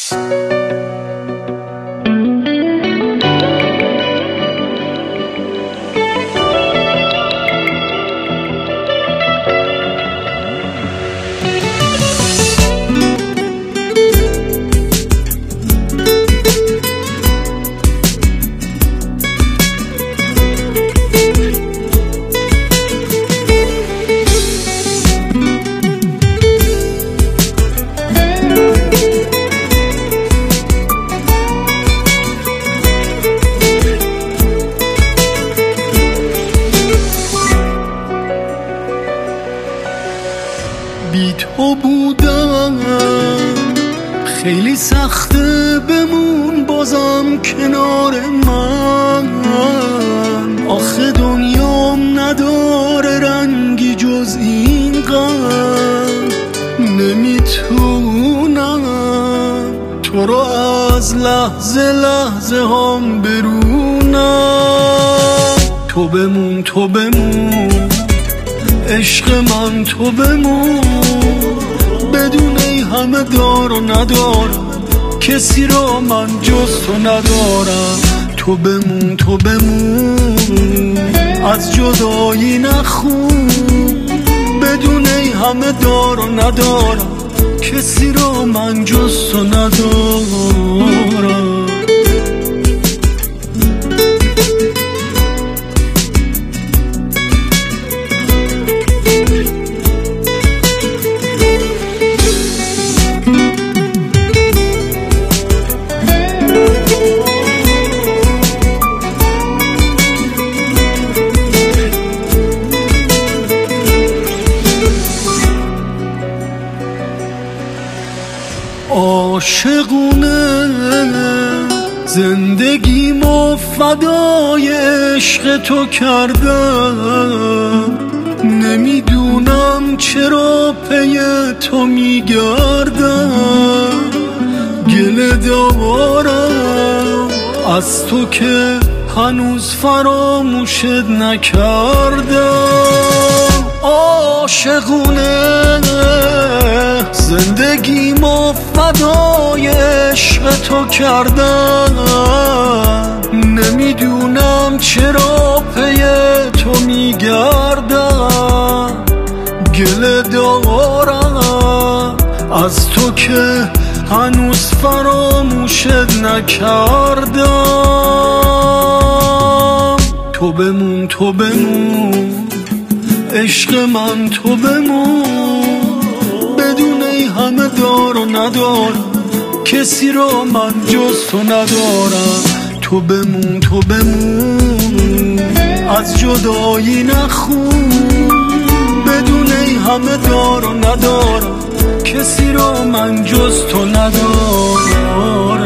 بی تو بودم خیلی سخته، بمون بازم کنار من. آخه دنیام نداره رنگی جز این غم. نمیتونم تو رو از لحظه لحظه هم برونم. تو بمون تو بمون عشق من، تو بمون بدون این همه دار و ندارم، کسی رو من جز تو ندارم. تو بمون تو بمون از جدایی نخون، بدون این همه دار و ندارم، کسی رو من جز تو ندارم. عاشقونه زندگیمو فدای عشق تو کردم. نمیدونم چرا پی تو میگردم. گله دارم از تو که هنوز فراموشت نکردم. عاشقونه زندگیمو فدای عشق تو کردم. نمیدونم چرا پی تو میگردم. گله دارم از تو که هنوز فراموشت نکردم. تو بمون تو بمون عشق من، تو بمون بدون این همه دار و ندارم، کسی رو من جز تو ندارم. تو بمون تو بمون از جدایی نخون، بدون این همه دار و ندارم، کسی رو من جز تو ندارم.